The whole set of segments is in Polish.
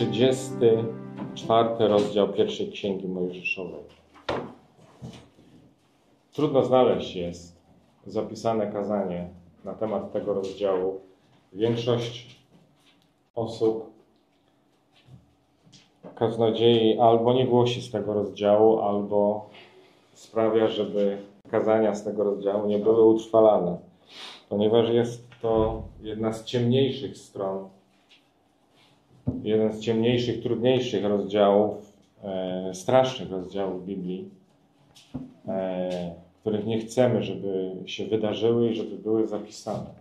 34 rozdział pierwszej Księgi Mojżeszowej. Trudno znaleźć jest zapisane kazanie na temat tego rozdziału. Większość osób, kaznodziei, albo nie głosi z tego rozdziału, albo sprawia, żeby kazania z tego rozdziału nie były utrwalane, ponieważ jest to jedna z ciemniejszych stron, jeden z ciemniejszych, trudniejszych rozdziałów, strasznych rozdziałów Biblii, których nie chcemy, żeby się wydarzyły i żeby były zapisane.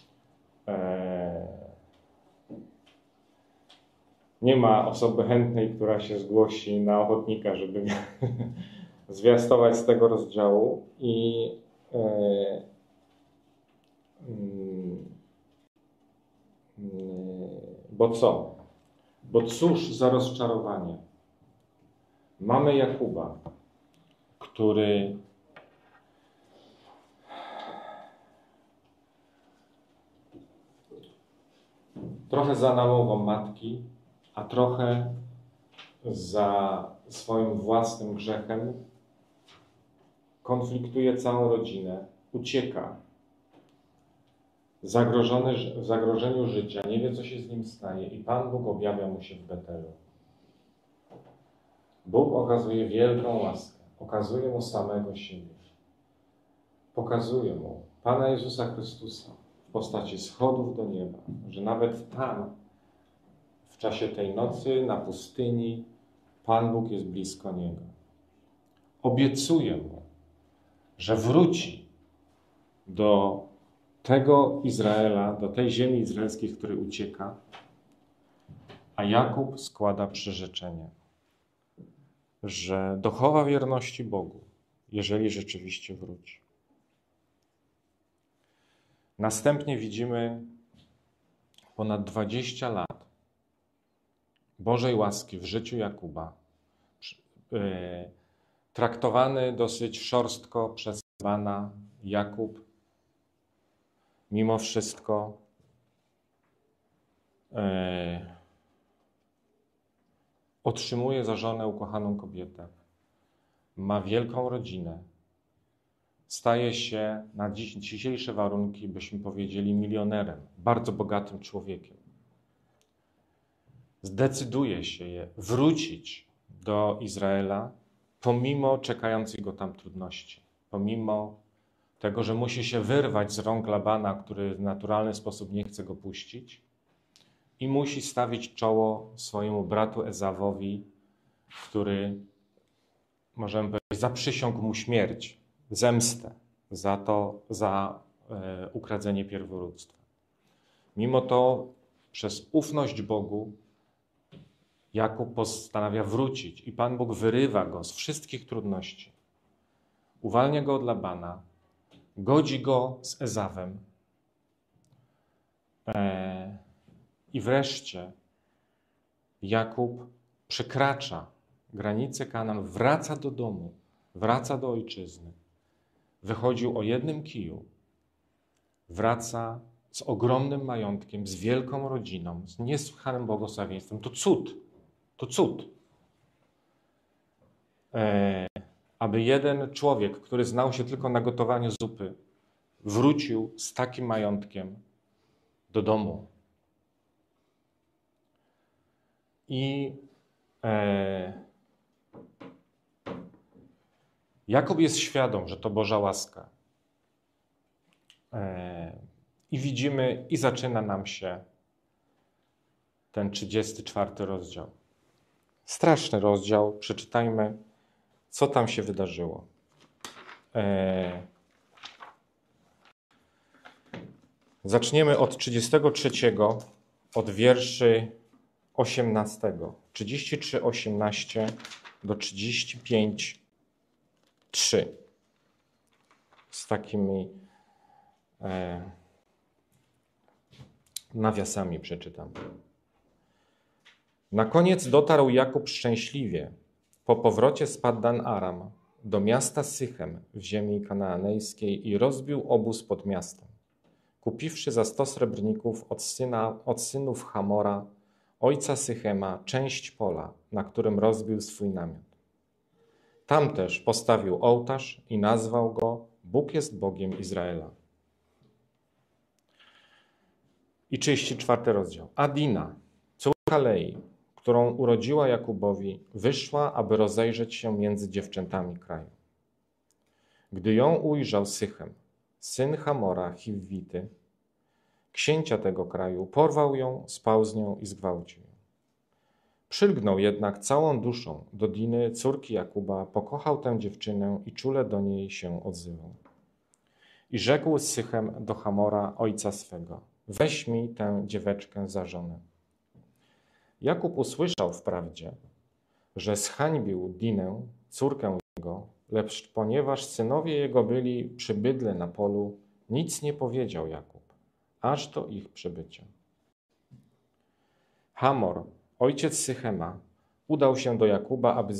Nie ma osoby chętnej, która się zgłosi na ochotnika, żeby zwiastować z tego rozdziału. Bo co? Bo cóż za rozczarowanie. Mamy Jakuba, który trochę za namową matki, a trochę za swoim własnym grzechem konfliktuje całą rodzinę, ucieka, zagrożony w zagrożeniu życia, nie wie, co się z nim stanie i Pan Bóg objawia mu się w Betelu. Bóg okazuje wielką łaskę, okazuje mu samego siebie, pokazuje mu Pana Jezusa Chrystusa w postaci schodów do nieba, że nawet tam, w czasie tej nocy na pustyni, Pan Bóg jest blisko niego. Obiecuje mu, że wróci do tego Izraela, do tej ziemi izraelskiej, z której ucieka, a Jakub składa przyrzeczenie, że dochowa wierności Bogu, jeżeli rzeczywiście wróci. Następnie widzimy ponad 20 lat Bożej łaski w życiu Jakuba, traktowany dosyć szorstko przez Labana. Jakub mimo wszystko otrzymuje za żonę ukochaną kobietę. Ma wielką rodzinę. Staje się na dzisiejsze warunki, byśmy powiedzieli, milionerem, bardzo bogatym człowiekiem. Zdecyduje się wrócić do Izraela pomimo czekających go tam trudności. Pomimo tego, że musi się wyrwać z rąk Labana, który w naturalny sposób nie chce go puścić i musi stawić czoło swojemu bratu Ezawowi, który, możemy powiedzieć, zaprzysiągł mu śmierć, zemstę za ukradzenie pierworództwa. Mimo to przez ufność Bogu Jakub postanawia wrócić i Pan Bóg wyrywa go z wszystkich trudności. Uwalnia go od Labana, godzi go z Ezawem i wreszcie Jakub przekracza granicę Kanaan, wraca do domu, wraca do ojczyzny. Wychodził o jednym kiju, wraca z ogromnym majątkiem, z wielką rodziną, z niesłychanym błogosławieństwem. To cud, to cud. Aby jeden człowiek, który znał się tylko na gotowaniu zupy, wrócił z takim majątkiem do domu. I Jakub jest świadom, że to Boża łaska. I widzimy, i zaczyna nam się ten 34 rozdział. Straszny rozdział. Przeczytajmy, co tam się wydarzyło. Zaczniemy od 33, od wierszy 18. 33, 18 do 35, 3. Z takimi nawiasami przeczytam. Na koniec dotarł Jakub szczęśliwie po powrocie z Paddan Aram do miasta Sychem w ziemi kanaanejskiej i rozbił obóz pod miastem, kupiwszy za 100 srebrników od synów Hamora ojca Sychema, część pola, na którym rozbił swój namiot. Tam też postawił ołtarz i nazwał go Bóg jest Bogiem Izraela. I 34 rozdział. A Dina, córka Lei, którą urodziła Jakubowi, wyszła, aby rozejrzeć się między dziewczętami kraju. Gdy ją ujrzał Sychem, syn Hamora, Chiwity, księcia tego kraju, porwał ją, spał z nią i zgwałcił ją. Przylgnął jednak całą duszą do Diny, córki Jakuba, pokochał tę dziewczynę i czule do niej się odzywał. I rzekł Sychem do Hamora, ojca swego, weź mi tę dzieweczkę za żonę. Jakub usłyszał wprawdzie, że zhańbił Dinę, córkę jego, lecz ponieważ synowie jego byli przy bydle na polu, nic nie powiedział Jakub, aż do ich przybycia. Hamor, ojciec Sychema, udał się do Jakuba, aby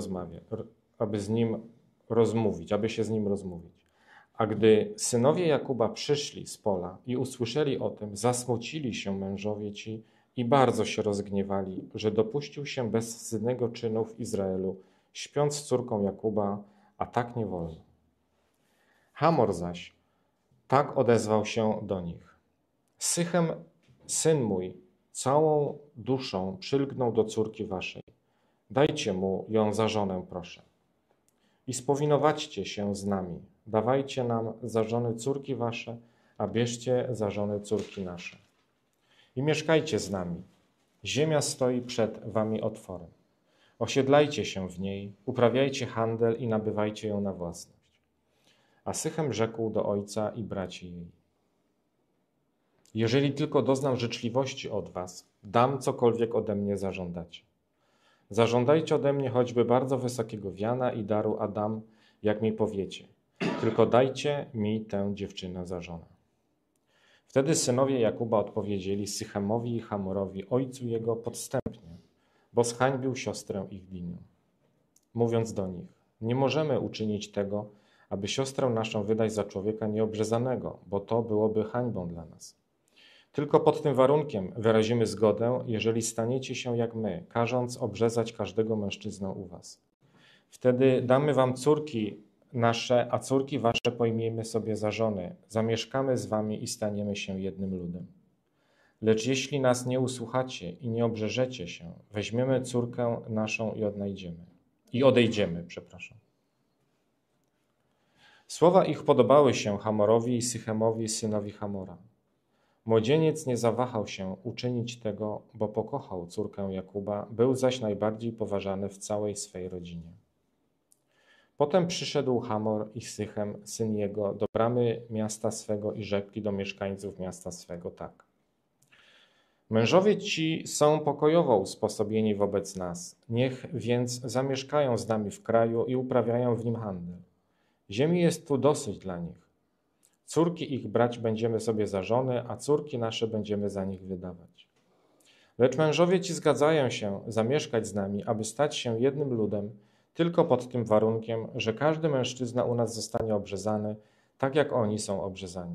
się z nim rozmówić. A gdy synowie Jakuba przyszli z pola i usłyszeli o tym, zasmucili się mężowie ci i bardzo się rozgniewali, że dopuścił się bezwstydnego czynu w Izraelu, śpiąc z córką Jakuba, a tak nie wolno. Hamor zaś tak odezwał się do nich. Sychem, syn mój, całą duszą przylgnął do córki waszej. Dajcie mu ją za żonę, proszę. I spowinowaćcie się z nami. Dawajcie nam za żony córki wasze, a bierzcie za żony córki nasze. I mieszkajcie z nami. Ziemia stoi przed wami otworem. Osiedlajcie się w niej, uprawiajcie handel i nabywajcie ją na własność. A Sychem rzekł do ojca i braci jej. Jeżeli tylko doznam życzliwości od was, dam cokolwiek ode mnie zażądacie. Zażądajcie ode mnie choćby bardzo wysokiego wiana i daru, a dam, jak mi powiecie. Tylko dajcie mi tę dziewczynę za żonę. Wtedy synowie Jakuba odpowiedzieli Sychemowi i Hamorowi, ojcu jego, podstępnie, bo zhańbił siostrę ich Dinę. Mówiąc do nich, nie możemy uczynić tego, aby siostrę naszą wydać za człowieka nieobrzezanego, bo to byłoby hańbą dla nas. Tylko pod tym warunkiem wyrazimy zgodę, jeżeli staniecie się jak my, każąc obrzezać każdego mężczyznę u was. Wtedy damy wam córki nasze, a córki wasze pojmiemy sobie za żony, zamieszkamy z wami i staniemy się jednym ludem. Lecz jeśli nas nie usłuchacie i nie obrzeżecie się, weźmiemy córkę naszą i odejdziemy. Słowa ich podobały się Hamorowi i Sychemowi, synowi Hamora. Młodzieniec nie zawahał się uczynić tego, bo pokochał córkę Jakuba, był zaś najbardziej poważany w całej swej rodzinie. Potem przyszedł Hamor i Sychem, syn jego, do bramy miasta swego i rzekli do mieszkańców miasta swego tak. Mężowie ci są pokojowo usposobieni wobec nas, niech więc zamieszkają z nami w kraju i uprawiają w nim handel. Ziemi jest tu dosyć dla nich. Córki ich brać będziemy sobie za żony, a córki nasze będziemy za nich wydawać. Lecz mężowie ci zgadzają się zamieszkać z nami, aby stać się jednym ludem, tylko pod tym warunkiem, że każdy mężczyzna u nas zostanie obrzezany, tak jak oni są obrzezani.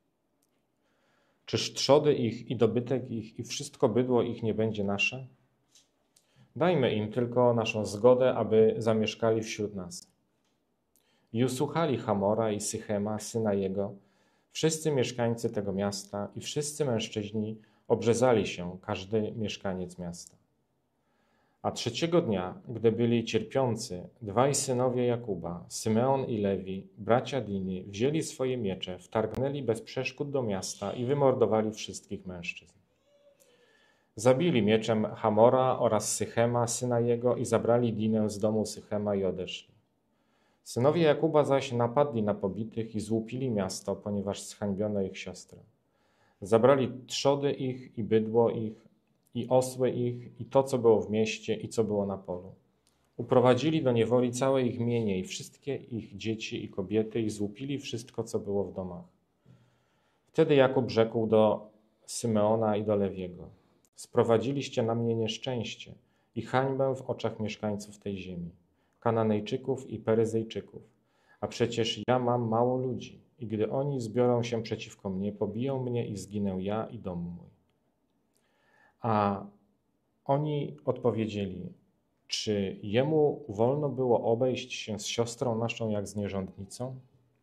Czyż trzody ich i dobytek ich i wszystko bydło ich nie będzie nasze? Dajmy im tylko naszą zgodę, aby zamieszkali wśród nas. I usłuchali Hamora i Sychema, syna jego, wszyscy mieszkańcy tego miasta i wszyscy mężczyźni obrzezali się, każdy mieszkaniec miasta. A trzeciego dnia, gdy byli cierpiący, dwaj synowie Jakuba, Symeon i Lewi, bracia Diny, wzięli swoje miecze, wtargnęli bez przeszkód do miasta i wymordowali wszystkich mężczyzn. Zabili mieczem Hamora oraz Sychema, syna jego, i zabrali Dinę z domu Sychema i odeszli. Synowie Jakuba zaś napadli na pobitych i złupili miasto, ponieważ zhańbiono ich siostrę. Zabrali trzody ich i bydło ich, i osły ich, i to, co było w mieście, i co było na polu. Uprowadzili do niewoli całe ich mienie i wszystkie ich dzieci i kobiety i złupili wszystko, co było w domach. Wtedy Jakub rzekł do Symeona i do Lewiego: sprowadziliście na mnie nieszczęście i hańbę w oczach mieszkańców tej ziemi, Kananejczyków i Peryzyjczyków, a przecież ja mam mało ludzi i gdy oni zbiorą się przeciwko mnie, pobiją mnie i zginę ja i dom mój. A oni odpowiedzieli: czy jemu wolno było obejść się z siostrą naszą jak z nierządnicą?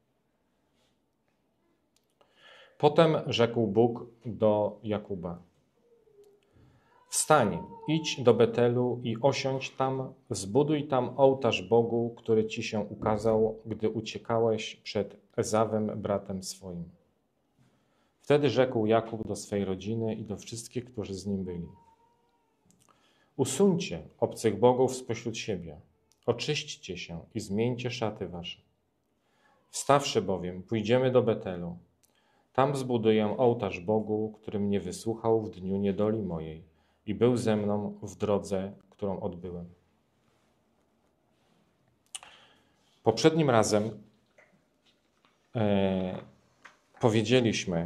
Potem rzekł Bóg do Jakuba: wstań, idź do Betelu i osiądź tam, zbuduj tam ołtarz Bogu, który ci się ukazał, gdy uciekałeś przed Ezawem, bratem swoim. Wtedy rzekł Jakub do swej rodziny i do wszystkich, którzy z nim byli: usuńcie obcych bogów spośród siebie, oczyśćcie się i zmieńcie szaty wasze. Wstawszy bowiem, pójdziemy do Betelu. Tam zbuduję ołtarz Bogu, który mnie wysłuchał w dniu niedoli mojej i był ze mną w drodze, którą odbyłem. Poprzednim razem powiedzieliśmy,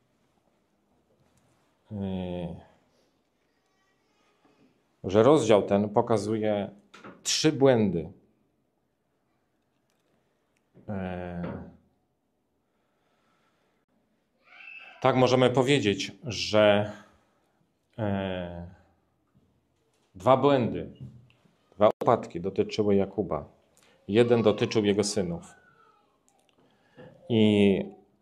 że rozdział ten pokazuje 3 błędy. Tak możemy powiedzieć, że 2 błędy, 2 upadki dotyczyły Jakuba. Jeden dotyczył jego synów. I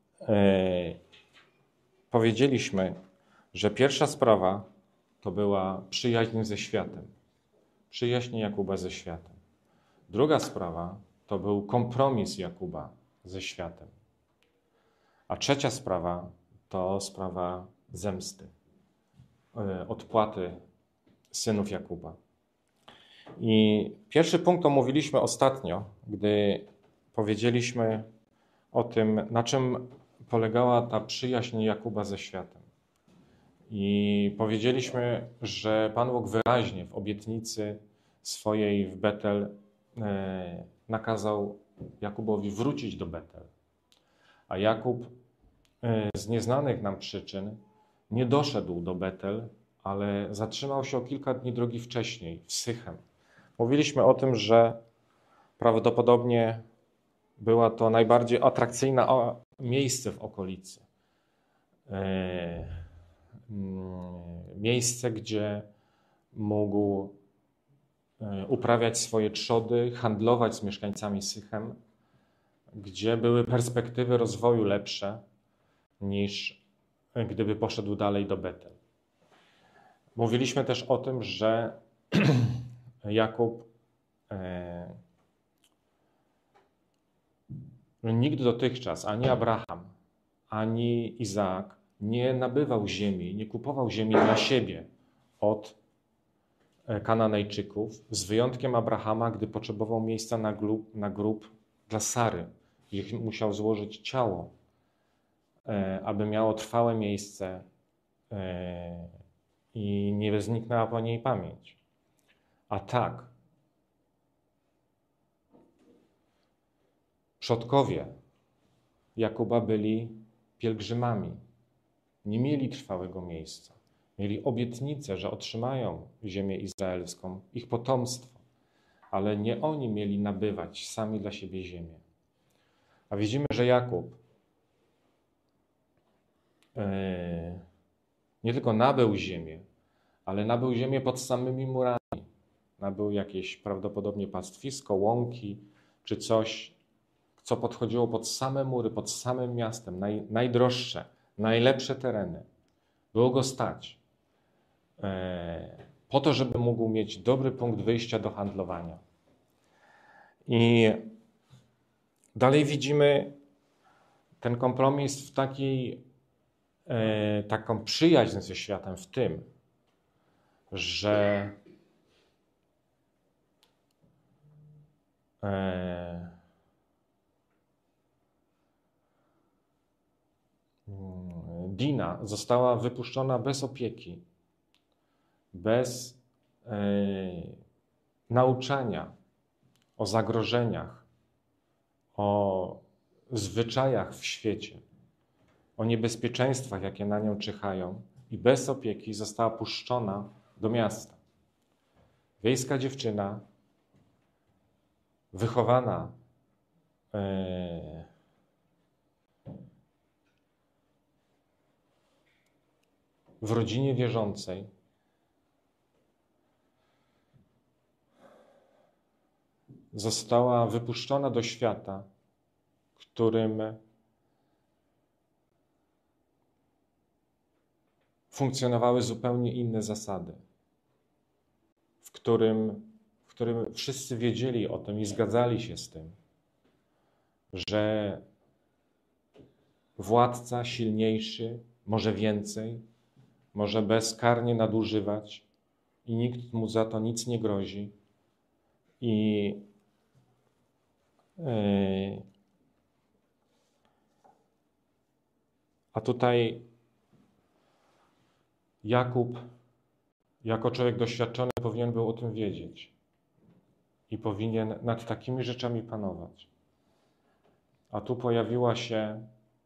powiedzieliśmy, że pierwsza sprawa to była przyjaźń ze światem. Przyjaźń Jakuba ze światem. Druga sprawa to był kompromis Jakuba ze światem. A trzecia sprawa to sprawa zemsty, odpłaty synów Jakuba. I pierwszy punkt omówiliśmy ostatnio, gdy powiedzieliśmy o tym, na czym polegała ta przyjaźń Jakuba ze światem. I powiedzieliśmy, że Pan Bóg wyraźnie w obietnicy swojej w Betel nakazał Jakubowi wrócić do Betel. A Jakub z nieznanych nam przyczyn nie doszedł do Betel, ale zatrzymał się o kilka dni drogi wcześniej, w Sychem. Mówiliśmy o tym, że prawdopodobnie była to najbardziej atrakcyjne miejsce w okolicy. Miejsce, gdzie mógł uprawiać swoje trzody, handlować z mieszkańcami Sychem, gdzie były perspektywy rozwoju lepsze niż gdyby poszedł dalej do Betel. Mówiliśmy też o tym, że Jakub nigdy dotychczas, ani Abraham, ani Izaak nie nabywał ziemi, nie kupował ziemi dla siebie od Kananejczyków, z wyjątkiem Abrahama, gdy potrzebował miejsca na grób dla Sary, gdzie musiał złożyć ciało, aby miało trwałe miejsce i nie zniknęła po niej pamięć. A tak, przodkowie Jakuba byli pielgrzymami, nie mieli trwałego miejsca. Mieli obietnicę, że otrzymają ziemię izraelską, ich potomstwo, ale nie oni mieli nabywać sami dla siebie ziemię. A widzimy, że Jakub nie tylko nabył ziemię, ale nabył ziemię pod samymi murami. Nabył jakieś prawdopodobnie pastwisko, łąki czy coś, co podchodziło pod same mury, pod samym miastem, najdroższe, najlepsze tereny. Było go stać po to, żeby mógł mieć dobry punkt wyjścia do handlowania. I dalej widzimy ten kompromis w taką przyjaźń ze światem w tym, że Dina została wypuszczona bez opieki, bez nauczania o zagrożeniach, o zwyczajach w świecie, o niebezpieczeństwach, jakie na nią czyhają, i bez opieki została puszczona do miasta. Wiejska dziewczyna, wychowana w rodzinie wierzącej, została wypuszczona do świata, w którym funkcjonowały zupełnie inne zasady, w którym wszyscy wiedzieli o tym i zgadzali się z tym, że władca silniejszy może więcej, może bezkarnie nadużywać i nikt mu za to nic nie grozi. A tutaj Jakub, jako człowiek doświadczony, powinien był o tym wiedzieć i powinien nad takimi rzeczami panować. A tu pojawiło się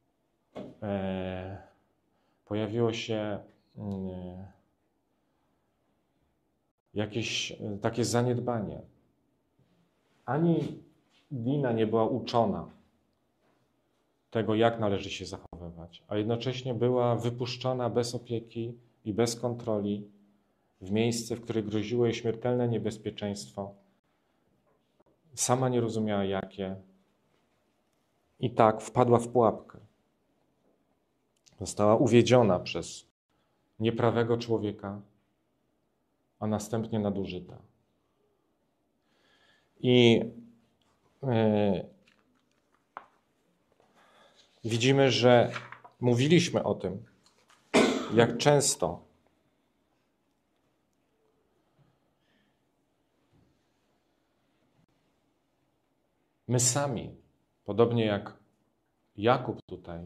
jakieś takie zaniedbanie. Ani Dina nie była uczona tego, jak należy się zachowywać, a jednocześnie była wypuszczona bez opieki i bez kontroli w miejsce, w którym groziło jej śmiertelne niebezpieczeństwo. Sama nie rozumiała jakie. I tak wpadła w pułapkę. Została uwiedziona przez nieprawego człowieka, a następnie nadużyta. I widzimy, że mówiliśmy o tym, jak często my sami, podobnie jak Jakub tutaj,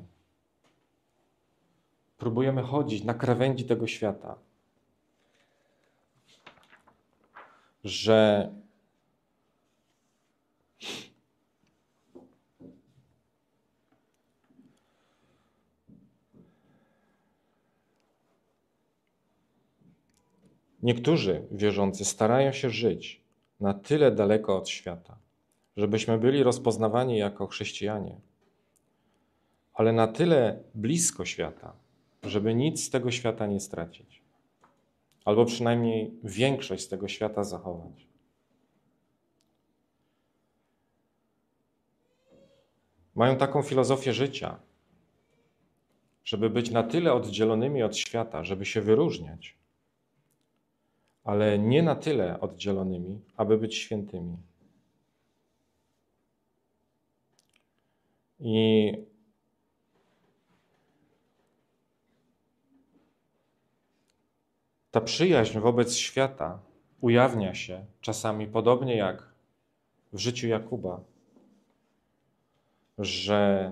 próbujemy chodzić na krawędzi tego świata, że niektórzy wierzący starają się żyć na tyle daleko od świata, żebyśmy byli rozpoznawani jako chrześcijanie, ale na tyle blisko świata, żeby nic z tego świata nie stracić, albo przynajmniej większość z tego świata zachować. Mają taką filozofię życia, żeby być na tyle oddzielonymi od świata, żeby się wyróżniać, ale nie na tyle oddzielonymi, aby być świętymi. I ta przyjaźń wobec świata ujawnia się czasami podobnie jak w życiu Jakuba, że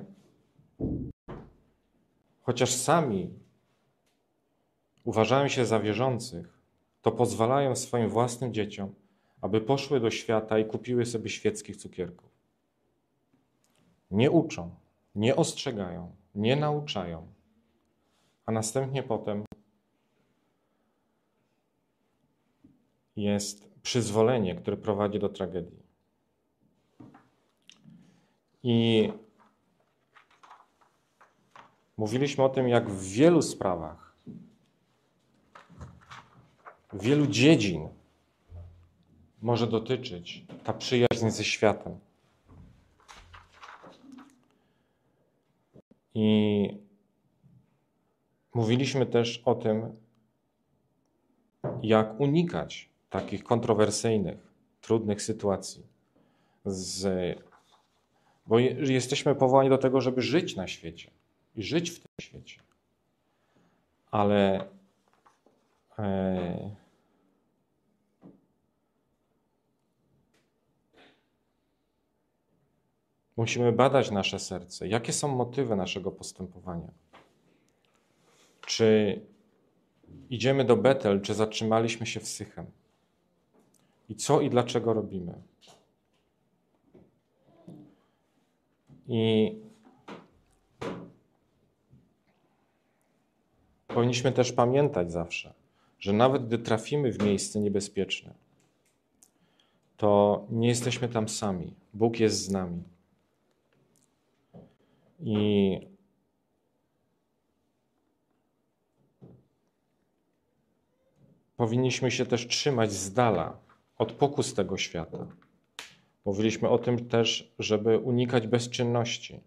chociaż sami uważają się za wierzących, to pozwalają swoim własnym dzieciom, aby poszły do świata i kupiły sobie świeckich cukierków. Nie uczą, nie ostrzegają, nie nauczają, a następnie potem jest przyzwolenie, które prowadzi do tragedii. I mówiliśmy o tym, jak w wielu sprawach, wielu dziedzin może dotyczyć ta przyjaźń ze światem. I mówiliśmy też o tym, jak unikać takich kontrowersyjnych, trudnych sytuacji. Bo jesteśmy powołani do tego, żeby żyć na świecie i żyć w tym świecie. Ale musimy badać nasze serce. Jakie są motywy naszego postępowania? Czy idziemy do Betel, czy zatrzymaliśmy się w Sychem? I co i dlaczego robimy? I powinniśmy też pamiętać zawsze, że nawet gdy trafimy w miejsce niebezpieczne, to nie jesteśmy tam sami. Bóg jest z nami. I powinniśmy się też trzymać z dala od pokus tego świata. Mówiliśmy o tym też, żeby unikać bezczynności.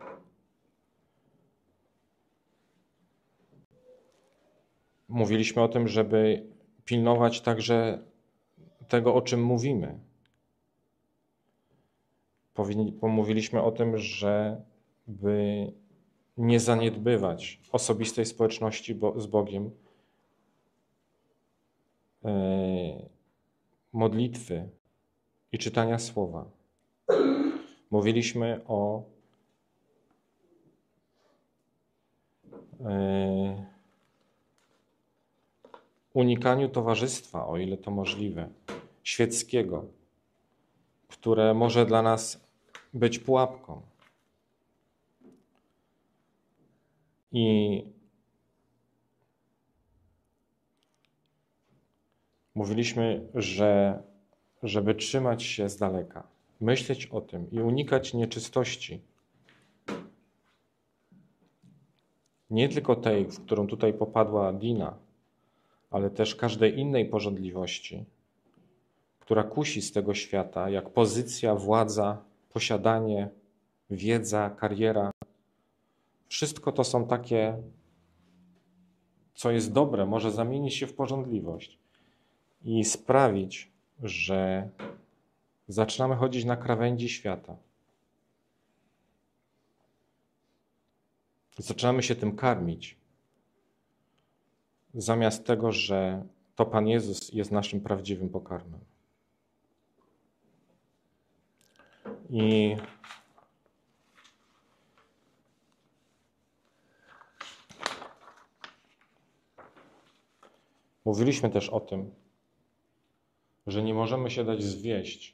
Mówiliśmy o tym, żeby pilnować także tego, o czym mówimy. Pomówiliśmy o tym, żeby nie zaniedbywać osobistej społeczności z Bogiem, modlitwy i czytania Słowa. Mówiliśmy o unikaniu towarzystwa, o ile to możliwe, świeckiego, które może dla nas być pułapką. I mówiliśmy, że żeby trzymać się z daleka, myśleć o tym i unikać nieczystości, nie tylko tej, w którą tutaj popadła Dina, ale też każdej innej pożądliwości, która kusi z tego świata, jak pozycja, władza, posiadanie, wiedza, kariera. Wszystko to są takie, co jest dobre, może zamienić się w pożądliwość i sprawić, że zaczynamy chodzić na krawędzi świata. Zaczynamy się tym karmić, zamiast tego, że to Pan Jezus jest naszym prawdziwym pokarmem. I mówiliśmy też o tym, że nie możemy się dać zwieść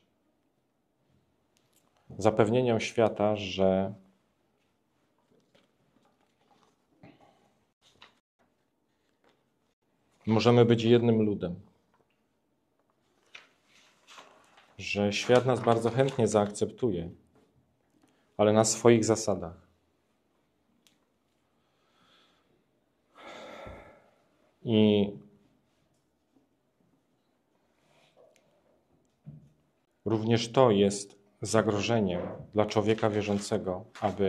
zapewnieniom świata, że możemy być jednym ludem. Że świat nas bardzo chętnie zaakceptuje, ale na swoich zasadach. I również to jest zagrożeniem dla człowieka wierzącego, aby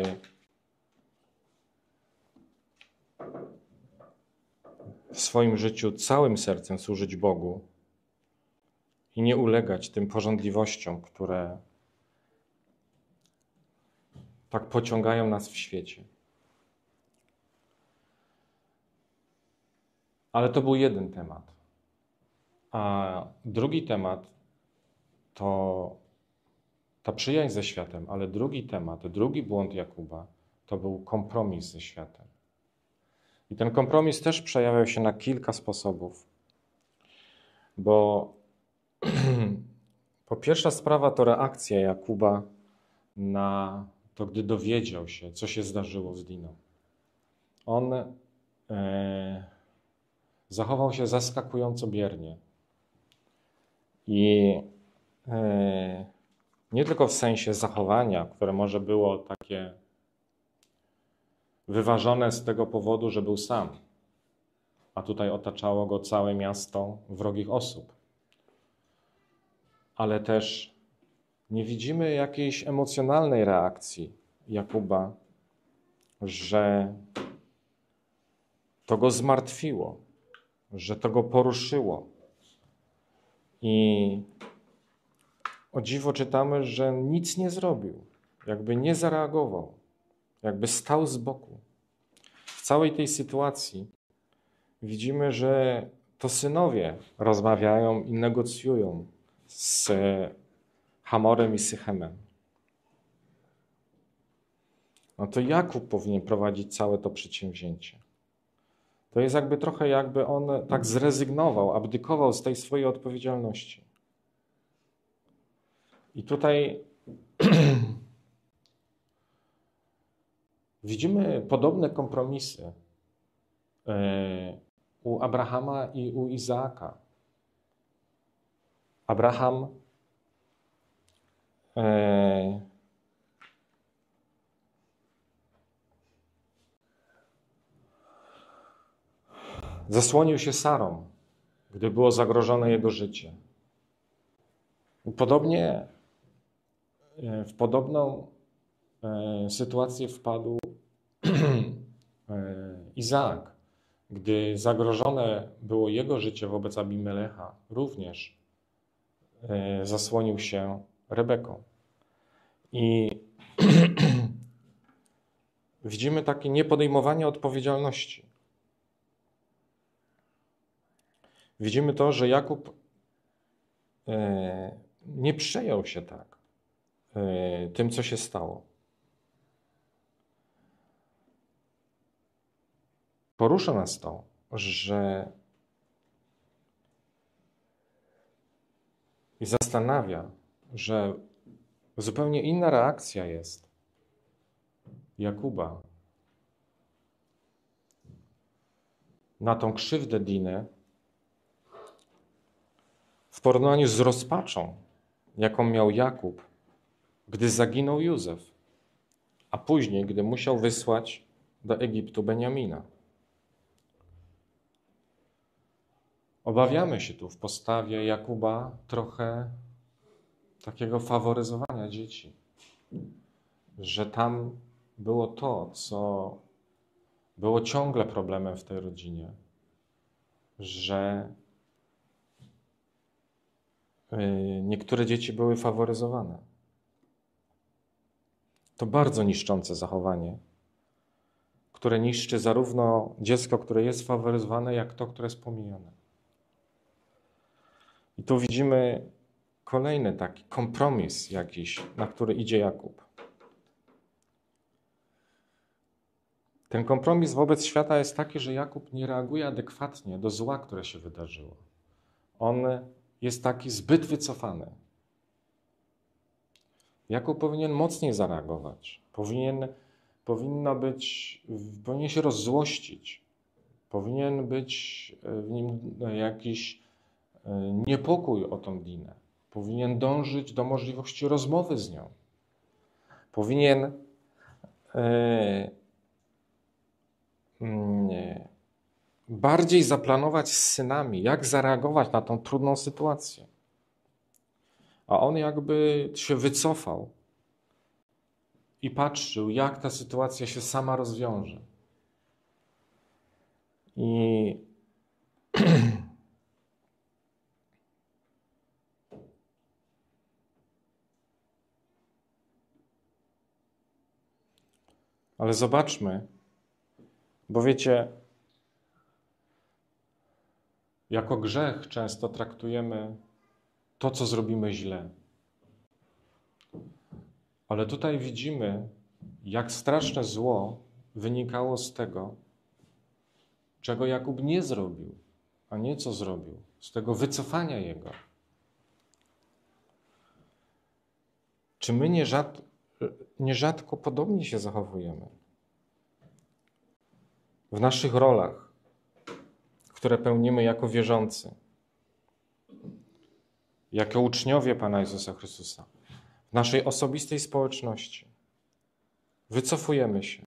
w swoim życiu całym sercem służyć Bogu i nie ulegać tym pożądliwościom, które tak pociągają nas w świecie. Ale to był jeden temat. A drugi temat to ta przyjaźń ze światem, ale drugi temat, drugi błąd Jakuba to był kompromis ze światem. I ten kompromis też przejawiał się na kilka sposobów. Bo po pierwsza sprawa to reakcja Jakuba na to, gdy dowiedział się, co się zdarzyło z Diną. On zachował się zaskakująco biernie. I nie tylko w sensie zachowania, które może było takie wyważone z tego powodu, że był sam, a tutaj otaczało go całe miasto wrogich osób. Ale też nie widzimy jakiejś emocjonalnej reakcji Jakuba, że to go zmartwiło, że to go poruszyło. I o dziwo czytamy, że nic nie zrobił, jakby nie zareagował, jakby stał z boku. W całej tej sytuacji widzimy, że to synowie rozmawiają i negocjują z Hamorem i Sychemem. No to Jakub powinien prowadzić całe to przedsięwzięcie. To jest trochę jakby on tak zrezygnował, abdykował z tej swojej odpowiedzialności. I tutaj widzimy podobne kompromisy u Abrahama i u Izaaka. Abraham zasłonił się Sarą, gdy było zagrożone jego życie. I podobnie w podobną sytuację wpadł Izaak, gdy zagrożone było jego życie wobec Abimelecha, również zasłonił się Rebeką. I widzimy takie niepodejmowanie odpowiedzialności. Widzimy to, że Jakub nie przejął się tak tym, co się stało. Porusza nas to, że i zastanawia, że zupełnie inna reakcja jest Jakuba na tą krzywdę Diny w porównaniu z rozpaczą, jaką miał Jakub, gdy zaginął Józef, a później, gdy musiał wysłać do Egiptu Beniamina. Obawiamy się tu w postawie Jakuba trochę takiego faworyzowania dzieci, że tam było to, co było ciągle problemem w tej rodzinie, że niektóre dzieci były faworyzowane. To bardzo niszczące zachowanie, które niszczy zarówno dziecko, które jest faworyzowane, jak to, które jest pomijane. I tu widzimy kolejny taki kompromis jakiś, na który idzie Jakub. Ten kompromis wobec świata jest taki, że Jakub nie reaguje adekwatnie do zła, które się wydarzyło. On jest taki zbyt wycofany. Jakub powinien mocniej zareagować. Powinien się rozzłościć. Powinien być w nim jakiś niepokój o tą Dinę. Powinien dążyć do możliwości rozmowy z nią. Powinien bardziej zaplanować z synami, jak zareagować na tą trudną sytuację. A on jakby się wycofał i patrzył, jak ta sytuacja się sama rozwiąże. I ale zobaczmy, bo wiecie, jako grzech często traktujemy to, co zrobimy źle. Ale tutaj widzimy, jak straszne zło wynikało z tego, czego Jakub nie zrobił, a nie co zrobił, z tego wycofania jego. Czy my nierzadko podobnie się zachowujemy? W naszych rolach, które pełnimy jako wierzący, jako uczniowie Pana Jezusa Chrystusa, w naszej osobistej społeczności. Wycofujemy się.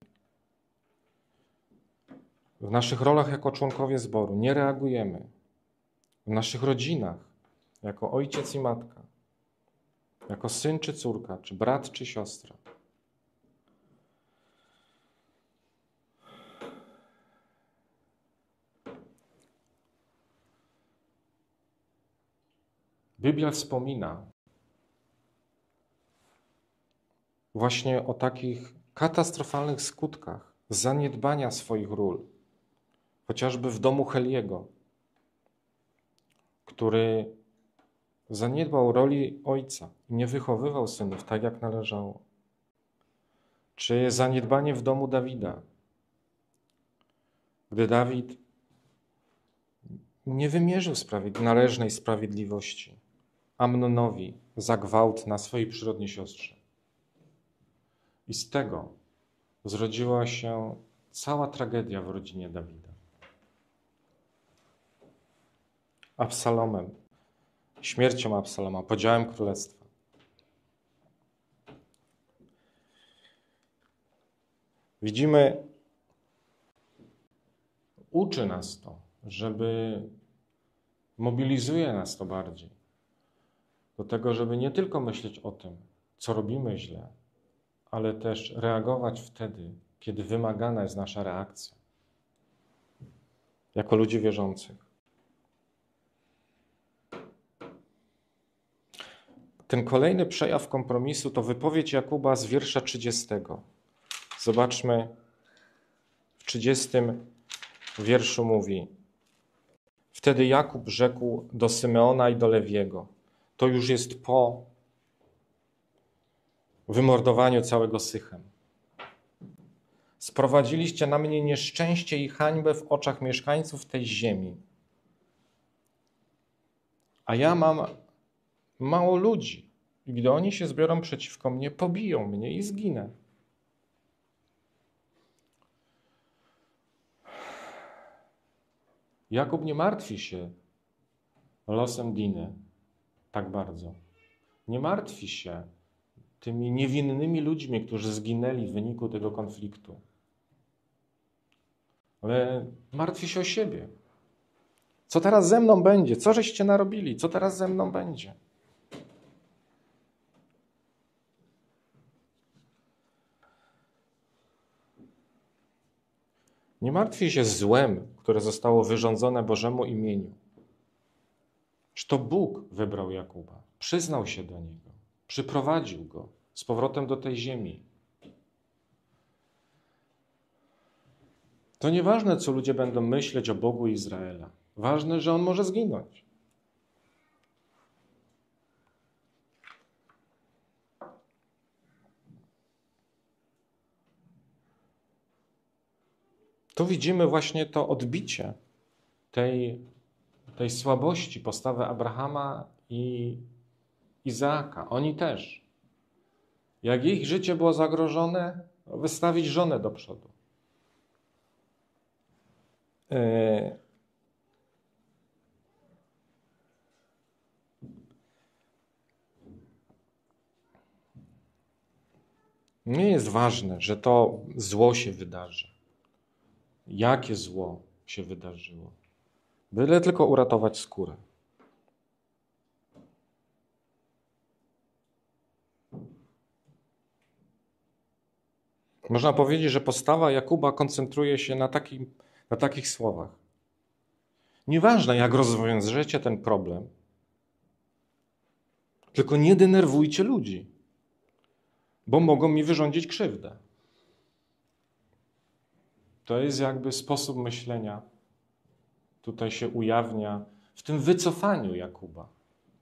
W naszych rolach jako członkowie zboru nie reagujemy. W naszych rodzinach, jako ojciec i matka, jako syn czy córka, czy brat czy siostra. Biblia wspomina właśnie o takich katastrofalnych skutkach zaniedbania swoich ról. Chociażby w domu Heliego, który zaniedbał roli ojca i nie wychowywał synów tak, jak należało. Czy zaniedbanie w domu Dawida, gdy Dawid nie wymierzył należnej sprawiedliwości Amnonowi za gwałt na swojej przyrodniej siostrze. I z tego zrodziła się cała tragedia w rodzinie Dawida. Absalomem, śmiercią Absaloma, podziałem królestwa. Widzimy, uczy nas to, mobilizuje nas to bardziej do tego, żeby nie tylko myśleć o tym, co robimy źle, ale też reagować wtedy, kiedy wymagana jest nasza reakcja. Jako ludzi wierzących. Ten kolejny przejaw kompromisu to wypowiedź Jakuba z wiersza 30. Zobaczmy, w 30 wierszu mówi: Wtedy Jakub rzekł do Symeona i do Lewiego: to już jest po wymordowaniu całego Sychem. Sprowadziliście na mnie nieszczęście i hańbę w oczach mieszkańców tej ziemi. A ja mam mało ludzi i gdy oni się zbiorą przeciwko mnie, pobiją mnie i zginę. Jakub nie martwi się losem Diny tak bardzo. Nie martwi się tymi niewinnymi ludźmi, którzy zginęli w wyniku tego konfliktu. Ale martwi się o siebie. Co teraz ze mną będzie? Co żeście narobili? Co teraz ze mną będzie? Nie martwi się złem, które zostało wyrządzone Bożemu imieniu. Że to Bóg wybrał Jakuba, przyznał się do niego, przyprowadził go z powrotem do tej ziemi. To nieważne, co ludzie będą myśleć o Bogu Izraela. Ważne, że on może zginąć. Tu widzimy właśnie to odbicie tej słabości postawy Abrahama i Izaaka. Oni też. Jak ich życie było zagrożone, wystawić żonę do przodu. Nie jest ważne, że to zło się wydarzy. Jakie zło się wydarzyło. Byle tylko uratować skórę. Można powiedzieć, że postawa Jakuba koncentruje się na takich słowach. Nieważne, jak rozwiążecie ten problem, tylko nie denerwujcie ludzi, bo mogą mi wyrządzić krzywdę. To jest jakby sposób myślenia, tutaj się ujawnia w tym wycofaniu Jakuba.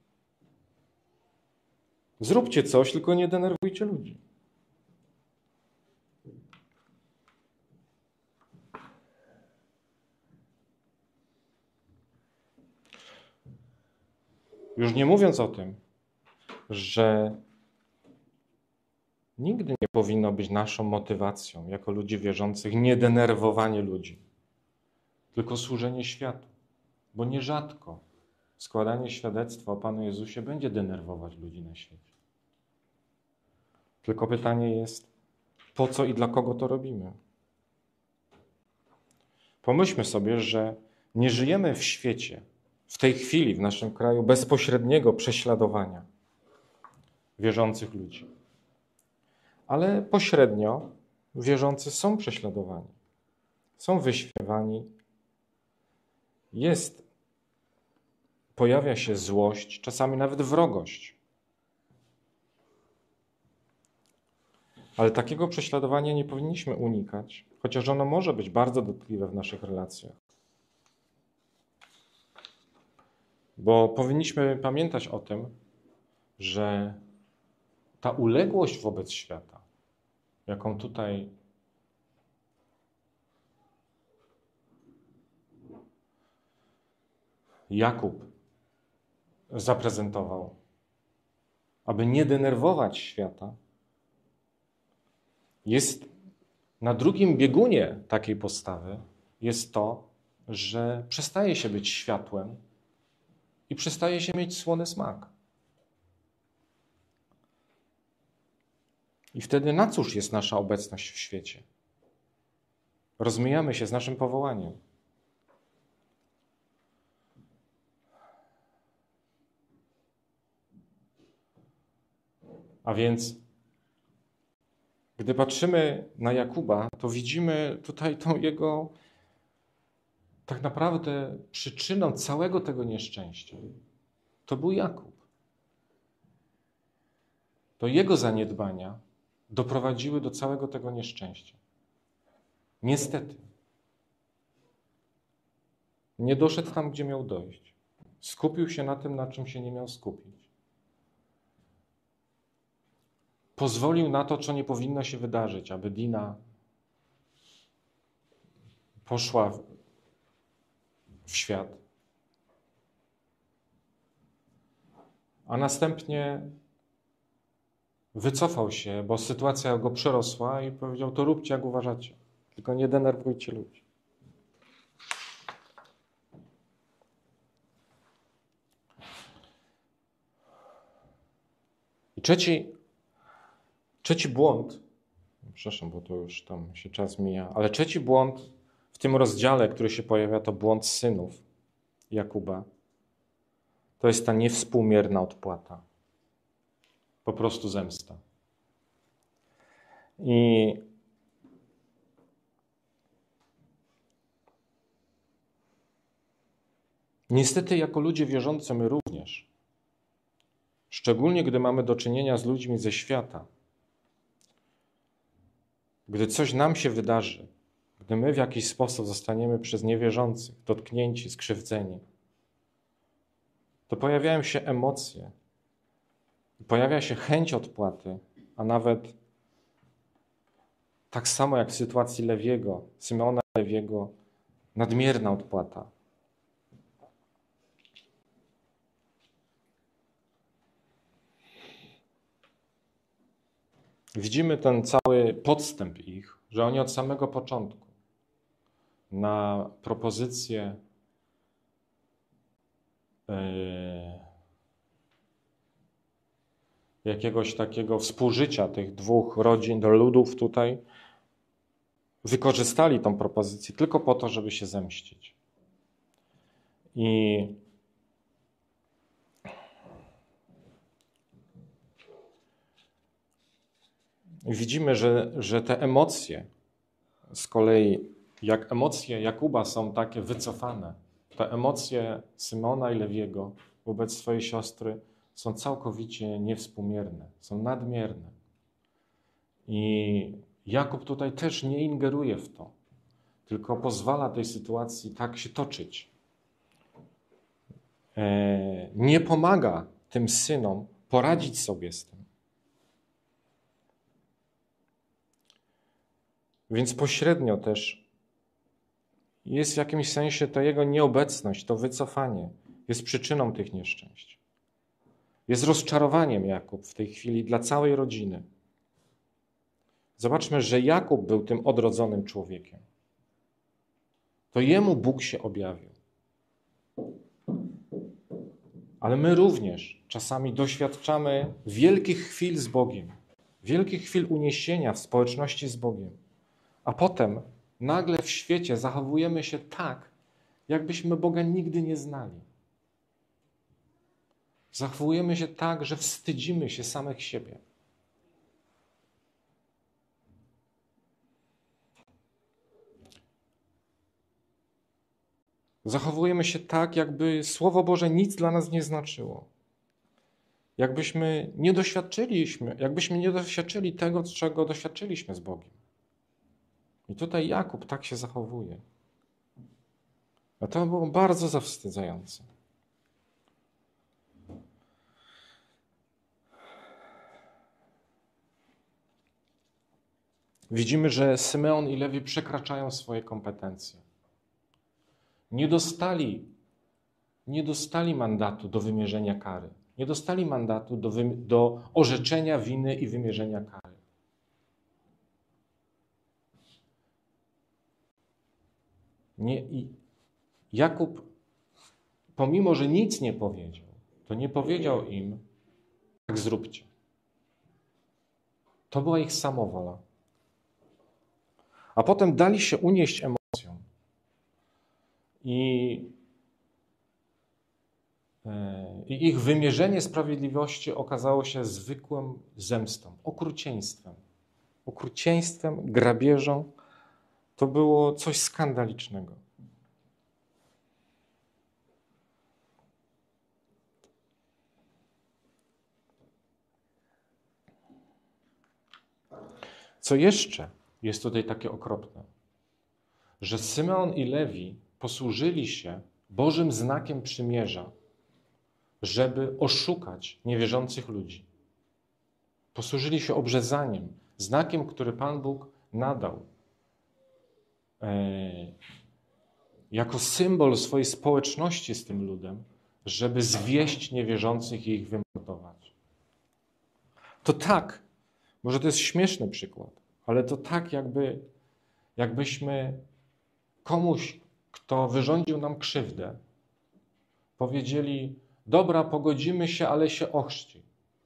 Zróbcie coś, tylko nie denerwujcie ludzi. Już nie mówiąc o tym, że nigdy nie powinno być naszą motywacją jako ludzi wierzących nie denerwowanie ludzi, tylko służenie światu. Bo nierzadko składanie świadectwa o Panu Jezusie będzie denerwować ludzi na świecie. Tylko pytanie jest, po co i dla kogo to robimy? Pomyślmy sobie, że nie żyjemy w świecie, w tej chwili w naszym kraju bezpośredniego prześladowania wierzących ludzi. Ale pośrednio wierzący są prześladowani, są wyśmiewani, pojawia się złość, czasami nawet wrogość. Ale takiego prześladowania nie powinniśmy unikać, chociaż ono może być bardzo dotkliwe w naszych relacjach. Bo powinniśmy pamiętać o tym, że ta uległość wobec świata, jaką tutaj Jakub zaprezentował, aby nie denerwować świata, jest na drugim biegunie takiej postawy jest to, że przestaje się być światłem i przestaje się mieć słony smak. I wtedy na cóż jest nasza obecność w świecie? Rozmijamy się z naszym powołaniem. A więc, gdy patrzymy na Jakuba, to widzimy tutaj tą jego, tak naprawdę przyczyną całego tego nieszczęścia. To był Jakub. To jego zaniedbania doprowadziły do całego tego nieszczęścia. Niestety. Nie doszedł tam, gdzie miał dojść. Skupił się na tym, na czym się nie miał skupić. Pozwolił na to, co nie powinno się wydarzyć, aby Dina poszła w świat. A następnie wycofał się, bo sytuacja go przerosła i powiedział, to róbcie jak uważacie, tylko nie denerwujcie ludzi. I trzeci błąd, przepraszam, bo to już tam się czas mija, ale trzeci błąd w tym rozdziale, który się pojawia, to błąd synów Jakuba. To jest ta niewspółmierna odpłata. Po prostu zemsta. I niestety jako ludzie wierzący my również, szczególnie gdy mamy do czynienia z ludźmi ze świata, gdy coś nam się wydarzy, gdy my w jakiś sposób zostaniemy przez niewierzących dotknięci, skrzywdzeni, to pojawiają się emocje, pojawia się chęć odpłaty, a nawet tak samo jak w sytuacji Lewiego, Symeona Lewiego, nadmierna odpłata. Widzimy ten cały podstęp ich, że oni od samego początku na propozycję jakiegoś takiego współżycia tych dwóch rodzin, do ludów tutaj, wykorzystali tą propozycję tylko po to, żeby się zemścić. I widzimy, że te emocje, z kolei jak emocje Jakuba są takie wycofane, te emocje Symona i Lewiego wobec swojej siostry są całkowicie niewspółmierne, są nadmierne. I Jakub tutaj też nie ingeruje w to, tylko pozwala tej sytuacji tak się toczyć. Nie pomaga tym synom poradzić sobie z tym. Więc pośrednio też jest w jakimś sensie to jego nieobecność, to wycofanie jest przyczyną tych nieszczęść. Jest rozczarowaniem Jakub w tej chwili dla całej rodziny. Zobaczmy, że Jakub był tym odrodzonym człowiekiem. To jemu Bóg się objawił. Ale my również czasami doświadczamy wielkich chwil z Bogiem, wielkich chwil uniesienia w społeczności z Bogiem. A potem nagle w świecie zachowujemy się tak, jakbyśmy Boga nigdy nie znali. Zachowujemy się tak, że wstydzimy się samych siebie. Zachowujemy się tak, jakby Słowo Boże nic dla nas nie znaczyło. Jakbyśmy nie doświadczyli tego, czego doświadczyliśmy z Bogiem. I tutaj Jakub tak się zachowuje. A to było bardzo zawstydzające. Widzimy, że Symeon i Lewi przekraczają swoje kompetencje. Nie dostali mandatu do wymierzenia kary. Nie dostali mandatu do orzeczenia winy i wymierzenia kary. I Jakub, pomimo że nic nie powiedział, to nie powiedział im, tak zróbcie. To była ich samowola. A potem dali się unieść emocjom. I i ich wymierzenie sprawiedliwości okazało się zwykłą zemstą, okrucieństwem, grabieżą. To było coś skandalicznego. Co jeszcze jest tutaj takie okropne, że Symeon i Lewi posłużyli się Bożym znakiem przymierza, żeby oszukać niewierzących ludzi. Posłużyli się obrzezaniem, znakiem, który Pan Bóg nadał jako symbol swojej społeczności z tym ludem, żeby zwieść niewierzących i ich wymordować. To tak, może to jest śmieszny przykład, ale to tak jakbyśmy komuś, kto wyrządził nam krzywdę, powiedzieli: dobra, pogodzimy się, ale się ochrzci.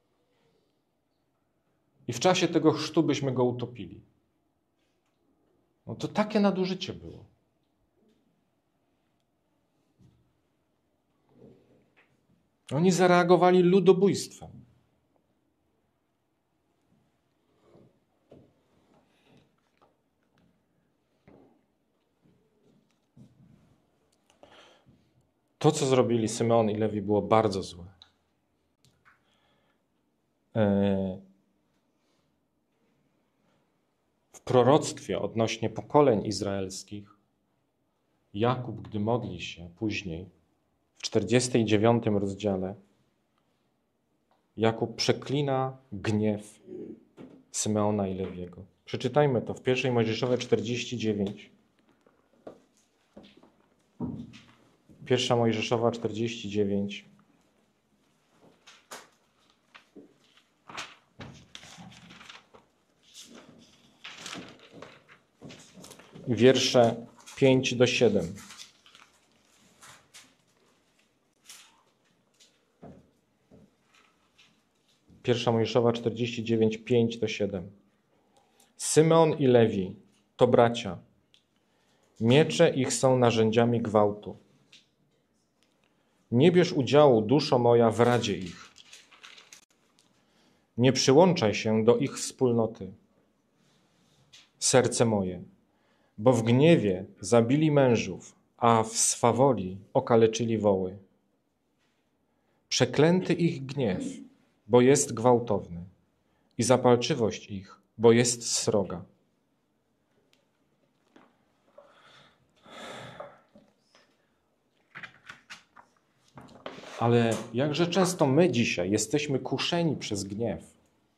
I w czasie tego chrztu byśmy go utopili. No to takie nadużycie było. Oni zareagowali ludobójstwem. To, co zrobili Symeon i Lewi, było bardzo złe. W proroctwie odnośnie pokoleń izraelskich Jakub, gdy modli się później, w 49 rozdziale, Jakub przeklina gniew Symeona i Lewiego. Przeczytajmy to w 1 Mojżeszowej 49. 1 Mojżeszowa 49. Wiersze 5 do 7. Pierwsza Mojżeszowa 49, 5 do 7. Symeon i Lewi to bracia. Miecze ich są narzędziami gwałtu. Nie bierz udziału, duszo moja, w radzie ich. Nie przyłączaj się do ich wspólnoty. Serce moje, bo w gniewie zabili mężów, a w swawoli okaleczyli woły. Przeklęty ich gniew, bo jest gwałtowny, i zapalczywość ich, bo jest sroga. Ale jakże często my dzisiaj jesteśmy kuszeni przez gniew.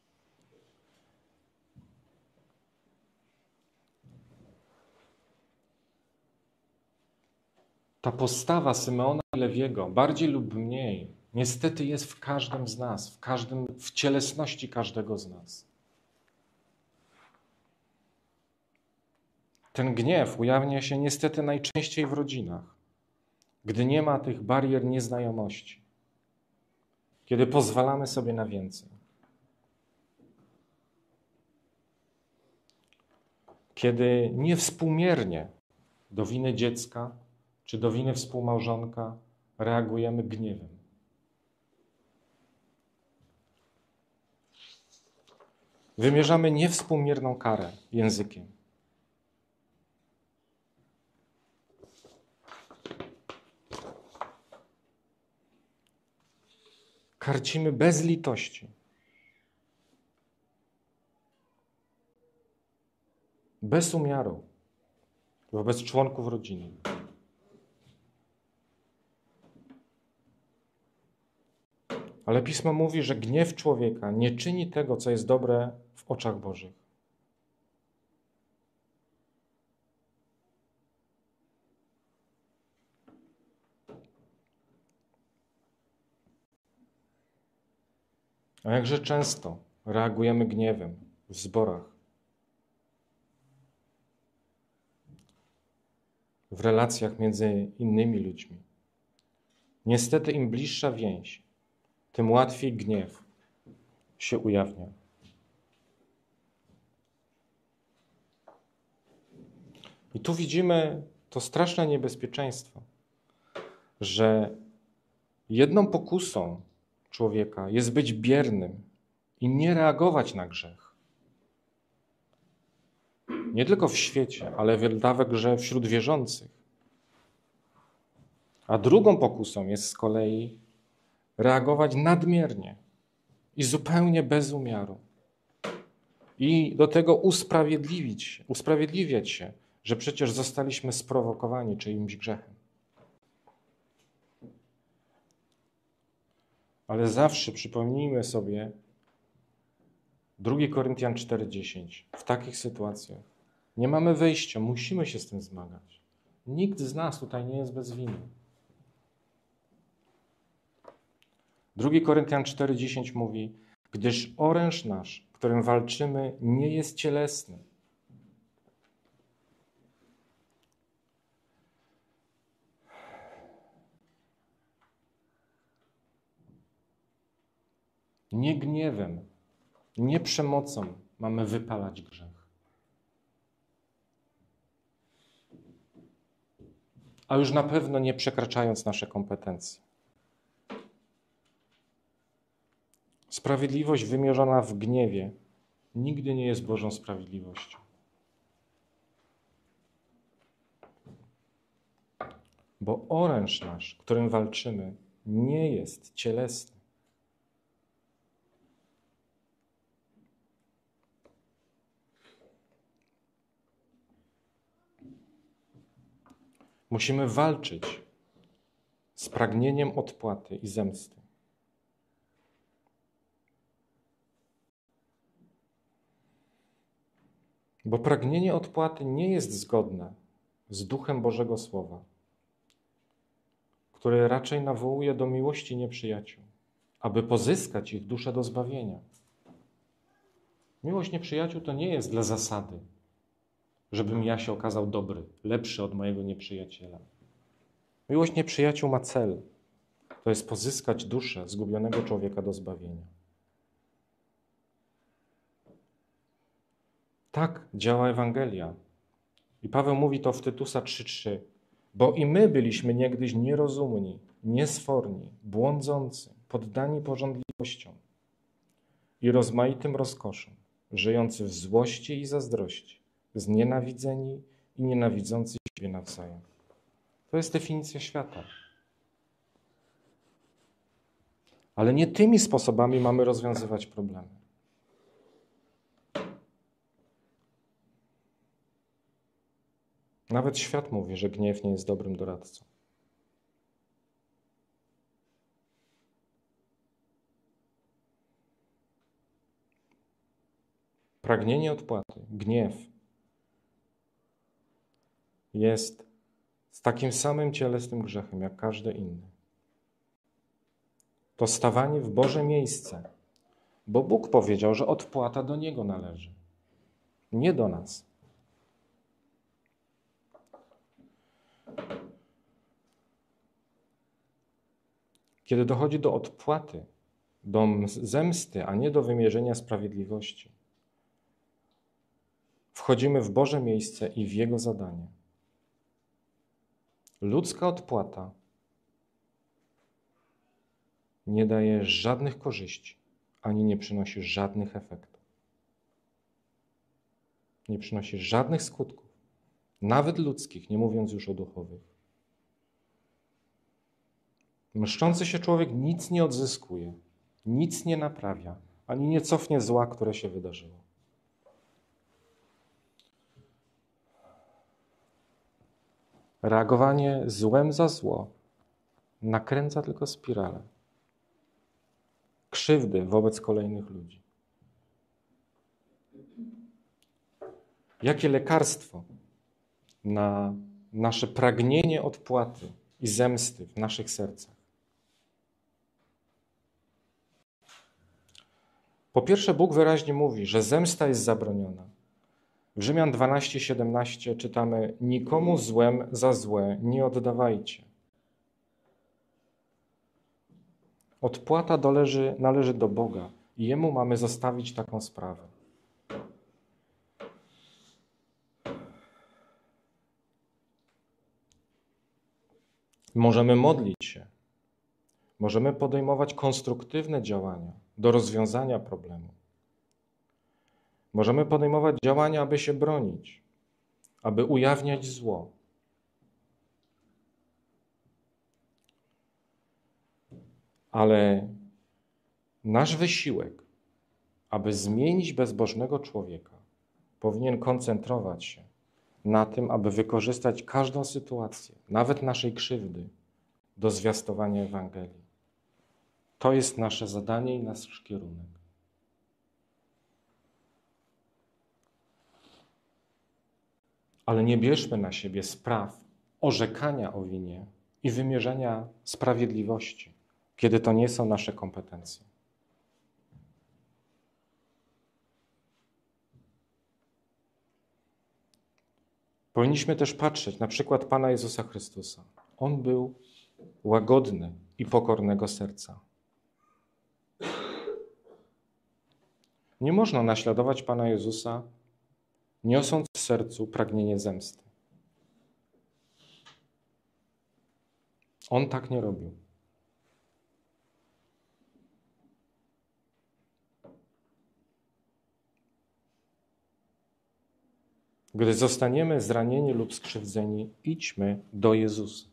Ta postawa Symeona i Lewiego, bardziej lub mniej, niestety jest w każdym z nas, w cielesności każdego z nas. Ten gniew ujawnia się niestety najczęściej w rodzinach, gdy nie ma tych barier nieznajomości, kiedy pozwalamy sobie na więcej. Kiedy niewspółmiernie do winy dziecka czy do winy współmałżonka reagujemy gniewem. Wymierzamy niewspółmierną karę językiem. Karcimy bez litości. Bez umiaru wobec członków rodziny. Ale Pismo mówi, że gniew człowieka nie czyni tego, co jest dobre w oczach Bożych. A jakże często reagujemy gniewem w zborach, w relacjach między innymi ludźmi. Niestety im bliższa więź, tym łatwiej gniew się ujawnia. I tu widzimy to straszne niebezpieczeństwo, że Jedną pokusą człowieka jest być biernym i nie reagować na grzech. Nie tylko w świecie, ale także wśród wierzących. A drugą pokusą jest z kolei reagować nadmiernie i zupełnie bez umiaru. I do tego usprawiedliwiać się, że przecież zostaliśmy sprowokowani czyimś grzechem. Ale zawsze przypomnijmy sobie 2 Koryntian 4:10. W takich sytuacjach nie mamy wyjścia, musimy się z tym zmagać. Nikt z nas tutaj nie jest bez winy. 2 Koryntian 4:10 mówi: gdyż oręż nasz, którym walczymy, nie jest cielesny. Nie gniewem, nie przemocą mamy wypalać grzech. A już na pewno nie przekraczając nasze kompetencje. Sprawiedliwość wymierzona w gniewie nigdy nie jest Bożą sprawiedliwością. Bo oręż nasz, którym walczymy, nie jest cielesny. Musimy walczyć z pragnieniem odpłaty i zemsty. Bo pragnienie odpłaty nie jest zgodne z duchem Bożego Słowa, który raczej nawołuje do miłości nieprzyjaciół, aby pozyskać ich duszę do zbawienia. Miłość nieprzyjaciół to nie jest dla zasady, żebym ja się okazał dobry, lepszy od mojego nieprzyjaciela. Miłość nieprzyjaciół ma cel. To jest pozyskać duszę zgubionego człowieka do zbawienia. Tak działa Ewangelia. I Paweł mówi to w Tytusa 3:3. Bo i my byliśmy niegdyś nierozumni, niesforni, błądzący, poddani pożądliwościom i rozmaitym rozkoszom, żyjący w złości i zazdrości, znienawidzeni i nienawidzący siebie nawzajem. To jest definicja świata. Ale nie tymi sposobami mamy rozwiązywać problemy. Nawet świat mówi, że gniew nie jest dobrym doradcą. Pragnienie odpłaty, gniew jest z takim samym cielesnym grzechem, jak każdy inny. To stawanie w Boże miejsce, bo Bóg powiedział, że odpłata do Niego należy, nie do nas. Kiedy dochodzi do odpłaty, do zemsty, a nie do wymierzenia sprawiedliwości, wchodzimy w Boże miejsce i w Jego zadanie. Ludzka odpłata nie daje żadnych korzyści, ani nie przynosi żadnych efektów. Nie przynosi żadnych skutków, nawet ludzkich, nie mówiąc już o duchowych. Mszczący się człowiek nic nie odzyskuje, nic nie naprawia, ani nie cofnie zła, które się wydarzyło. Reagowanie złem za zło nakręca tylko spiralę krzywdy wobec kolejnych ludzi. Jakie lekarstwo na nasze pragnienie odpłaty i zemsty w naszych sercach? Po pierwsze, Bóg wyraźnie mówi, że zemsta jest zabroniona. W Rzymian 12:17 czytamy: nikomu złem za złe nie oddawajcie. Odpłata należy do Boga i Jemu mamy zostawić taką sprawę. Możemy modlić się. Możemy podejmować konstruktywne działania do rozwiązania problemu. Możemy podejmować działania, aby się bronić, aby ujawniać zło. Ale nasz wysiłek, aby zmienić bezbożnego człowieka, powinien koncentrować się na tym, aby wykorzystać każdą sytuację, nawet naszej krzywdy, do zwiastowania Ewangelii. To jest nasze zadanie i nasz kierunek. Ale nie bierzmy na siebie spraw orzekania o winie i wymierzenia sprawiedliwości, kiedy to nie są nasze kompetencje. Powinniśmy też patrzeć na przykład Pana Jezusa Chrystusa. On był łagodny i pokornego serca. Nie można naśladować Pana Jezusa, niosąc w sercu pragnienie zemsty. On tak nie robił. Gdy zostaniemy zranieni lub skrzywdzeni, idźmy do Jezusa.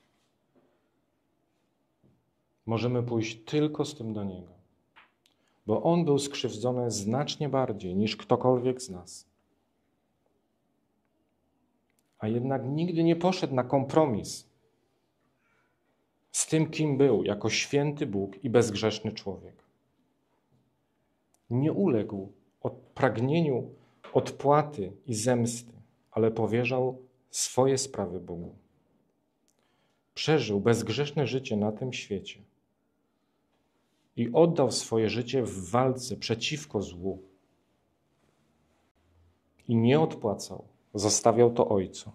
Możemy pójść tylko z tym do Niego, bo On był skrzywdzony znacznie bardziej niż ktokolwiek z nas. A jednak nigdy nie poszedł na kompromis z tym, kim był, jako święty Bóg i bezgrzeszny człowiek. Nie uległ pragnieniu odpłaty i zemsty, ale powierzał swoje sprawy Bogu. Przeżył bezgrzeszne życie na tym świecie i oddał swoje życie w walce przeciwko złu. I nie odpłacał, zostawiał to Ojcu.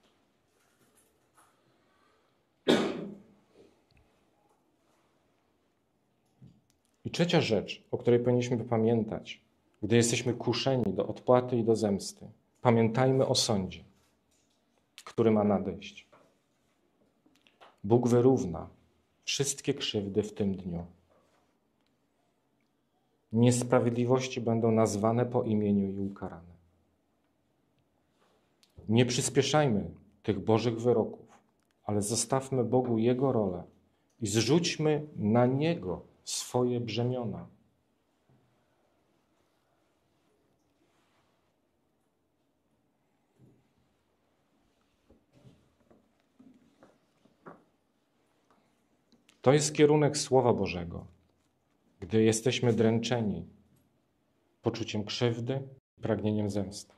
I trzecia rzecz, o której powinniśmy pamiętać, gdy jesteśmy kuszeni do odpłaty i do zemsty. Pamiętajmy o sądzie, który ma nadejść. Bóg wyrówna wszystkie krzywdy w tym dniu. Niesprawiedliwości będą nazwane po imieniu i ukarane. Nie przyspieszajmy tych Bożych wyroków, ale zostawmy Bogu Jego rolę i zrzućmy na Niego swoje brzemiona. To jest kierunek Słowa Bożego, gdy jesteśmy dręczeni poczuciem krzywdy i pragnieniem zemsty.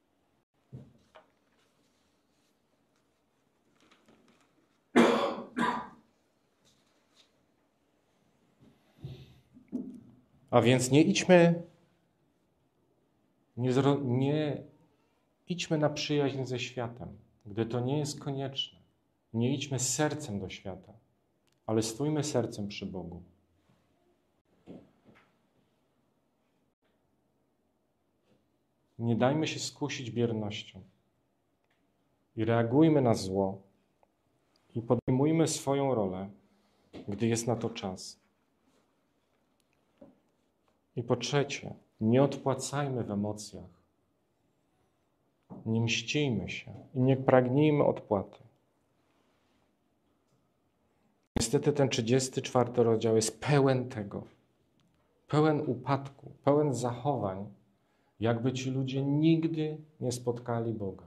A więc nie idźmy na przyjaźń ze światem, gdy to nie jest konieczne. Nie idźmy z sercem do świata, ale stójmy sercem przy Bogu. Nie dajmy się skusić biernością i reagujmy na zło i podejmujmy swoją rolę, gdy jest na to czas. I po trzecie, nie odpłacajmy w emocjach. Nie mścijmy się i nie pragnijmy odpłaty. Niestety ten 34 rozdział jest pełen tego. Pełen upadku, pełen zachowań, jakby ci ludzie nigdy nie spotkali Boga.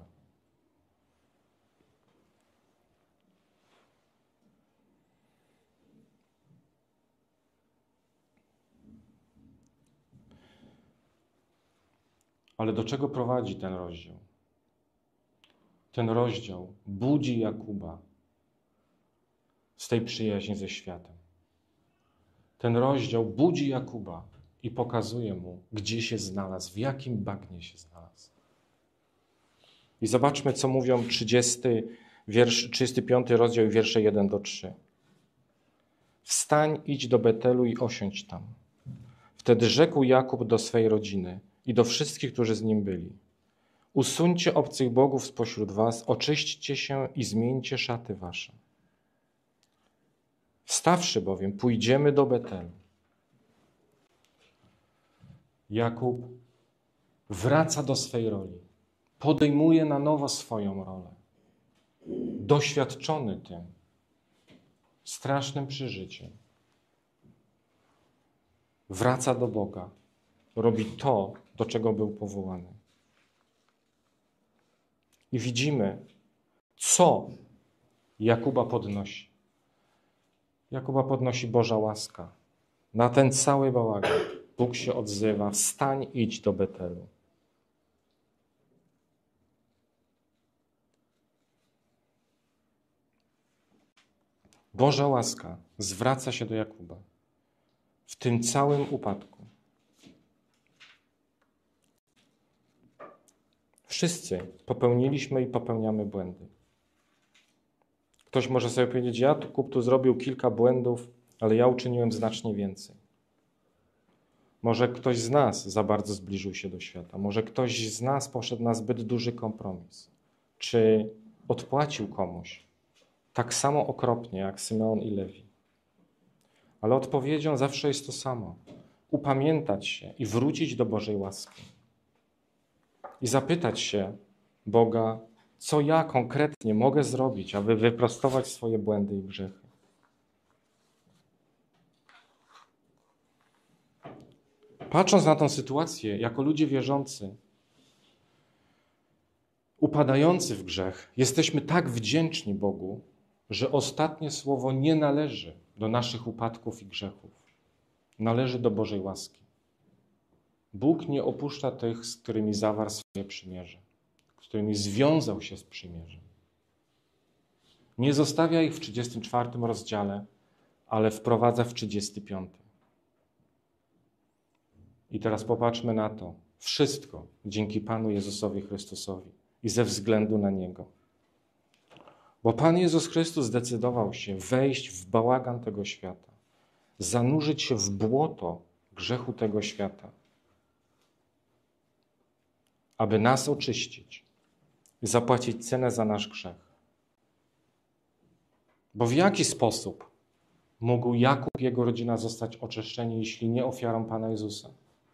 Ale do czego prowadzi ten rozdział? Ten rozdział budzi Jakuba z tej przyjaźni ze światem. Ten rozdział budzi Jakuba i pokazuje mu, gdzie się znalazł, w jakim bagnie się znalazł. I zobaczmy, co mówią 35 rozdział i wiersze 1-3. Wstań, idź do Betelu i osiądź tam. Wtedy rzekł Jakub do swej rodziny i do wszystkich, którzy z nim byli. Usuńcie obcych bogów spośród was, oczyśćcie się i zmieńcie szaty wasze. Wstawszy bowiem, pójdziemy do Betelu. Jakub wraca do swej roli. Podejmuje na nowo swoją rolę. Doświadczony tym strasznym przeżyciem. Wraca do Boga. Robi to, do czego był powołany. I widzimy, co Jakuba podnosi. Jakuba podnosi Boża łaska. Na ten cały bałagan Bóg się odzywa: wstań, idź do Betelu. Boża łaska zwraca się do Jakuba w tym całym upadku. Wszyscy popełniliśmy i popełniamy błędy. Ktoś może sobie powiedzieć: Jakub tu zrobił kilka błędów, ale ja uczyniłem znacznie więcej. Może ktoś z nas za bardzo zbliżył się do świata. Może ktoś z nas poszedł na zbyt duży kompromis. Czy odpłacił komuś tak samo okropnie jak Symeon i Lewi. Ale odpowiedzią zawsze jest to samo. Upamiętać się i wrócić do Bożej łaski. I zapytać się Boga, co ja konkretnie mogę zrobić, aby wyprostować swoje błędy i grzechy. Patrząc na tę sytuację, jako ludzie wierzący, upadający w grzech, jesteśmy tak wdzięczni Bogu, że ostatnie słowo nie należy do naszych upadków i grzechów. Należy do Bożej łaski. Bóg nie opuszcza tych, z którymi zawarł swoje przymierze, z którymi związał się z przymierzem. Nie zostawia ich w 34 rozdziale, ale wprowadza w 35. I teraz popatrzmy na to. Wszystko dzięki Panu Jezusowi Chrystusowi i ze względu na Niego. Bo Pan Jezus Chrystus zdecydował się wejść w bałagan tego świata, zanurzyć się w błoto grzechu tego świata, aby nas oczyścić i zapłacić cenę za nasz grzech. Bo w jaki sposób mógł Jakub i jego rodzina zostać oczyszczeni, jeśli nie ofiarą Pana Jezusa?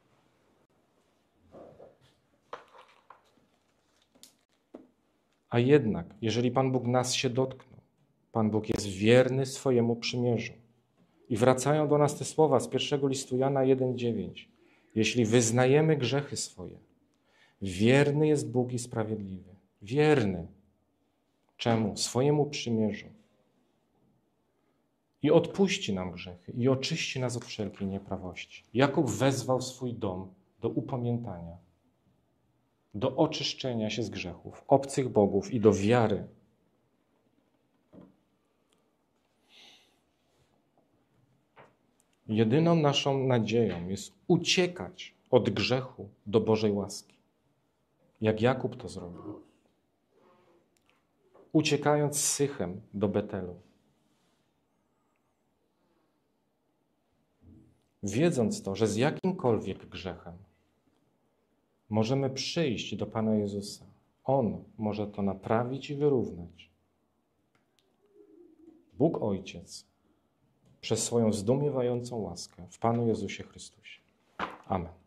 A jednak, jeżeli Pan Bóg nas się dotknął, Pan Bóg jest wierny swojemu przymierzu. I wracają do nas te słowa z 1 listu Jana 1,9. Jeśli wyznajemy grzechy swoje, wierny jest Bóg i sprawiedliwy. Wierny. Czemu? Swojemu przymierzu. I odpuści nam grzechy i oczyści nas od wszelkiej nieprawości. Jakub wezwał swój dom do upamiętania, do oczyszczenia się z grzechów, obcych bogów i do wiary. Jedyną naszą nadzieją jest uciekać od grzechu do Bożej łaski. Jak Jakub to zrobił. Uciekając z Sychem do Betelu. Wiedząc to, że z jakimkolwiek grzechem możemy przyjść do Pana Jezusa. On może to naprawić i wyrównać. Bóg Ojciec przez swoją zdumiewającą łaskę w Panu Jezusie Chrystusie. Amen.